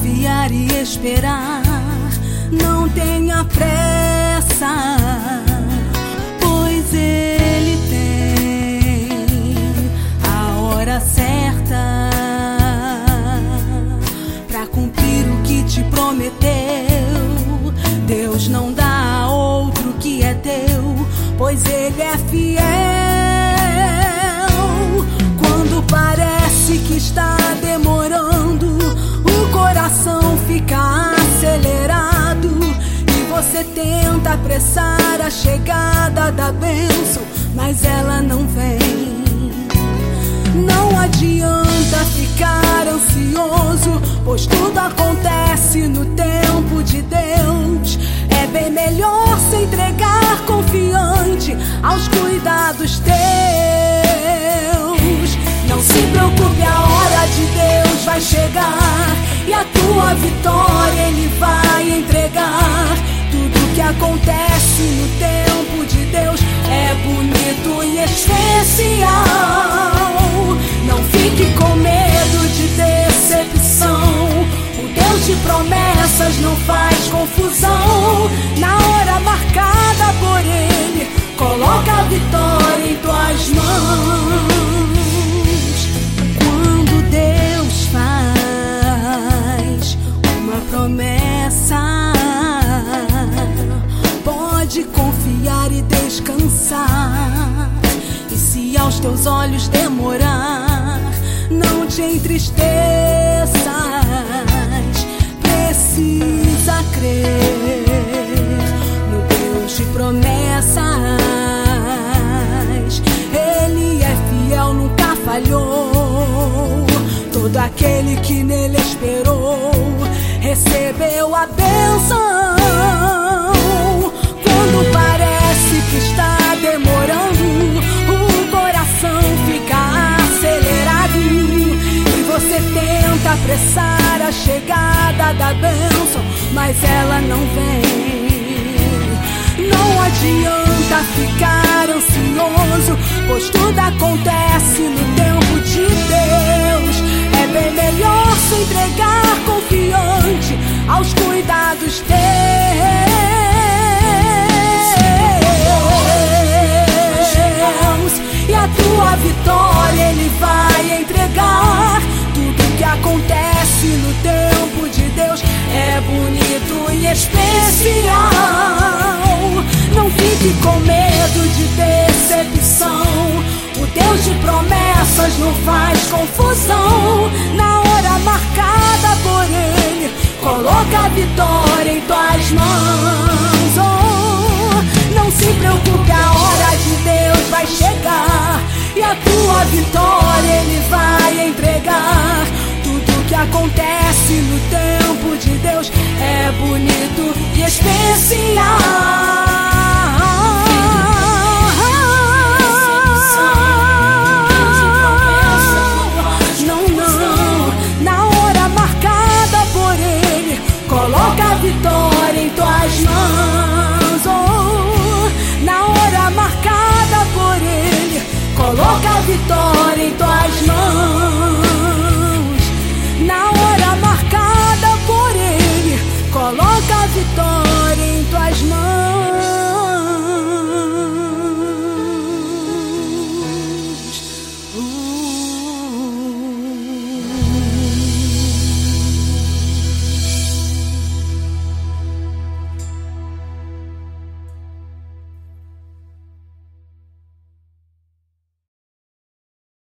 confiar e esperar. Não tenha pressa, pois Ele tem a hora certa pra cumprir o que te prometeu. Deus não dá a outro que é teu, pois Ele é fiel. Quando parece que está demorando, o coração fica acelerado e você tenta apressar a chegada da bênção, mas ela não vem. Não adianta ficar ansioso, pois tudo acontece no tempo de Deus. É bem melhor se entregar confiante aos cuidados teus. Não se preocupe, a hora de Deus vai chegar e a tua vitória Ele vai entregar. Tudo que acontece no tempo de Deus é bonito e especial. Não fique com medo de decepção. O Deus de promessas não faz confusão. Na hora marcada por Ele, coloca a vitória em tuas mãos. Quando Deus faz uma promessa, pode confiar e descansar. E se aos teus olhos demorar, não te entristeças. Precisa crer no Deus de promessas. Ele é fiel, nunca falhou. Todo aquele que nele esperou recebeu a bênção. Quando parece que está demorando, o coração fica acelerado e você tenta apressar a chegada da bênção, mas ela não vem. Não adianta ficar ansioso, pois tudo acontece no tempo de Deus. É bem melhor se entregar confiante aos cuidados teus. E a tua vitória Ele vai entregar. Tudo que acontece no tempo de Deus é bonito e especial. Não fique com medo de decepção. O Deus de promessas não faz confusão. Na hora marcada por Ele, coloca a vitória em tuas mãos. Oh, não se preocupe, a hora de Deus vai chegar e a tua vitória Ele vai entregar. Tudo que acontece no tempo de Deus é bonito e especial. Coloca a vitória em tuas mãos. Oh, na hora marcada por Ele, coloca a vitória em tuas mãos.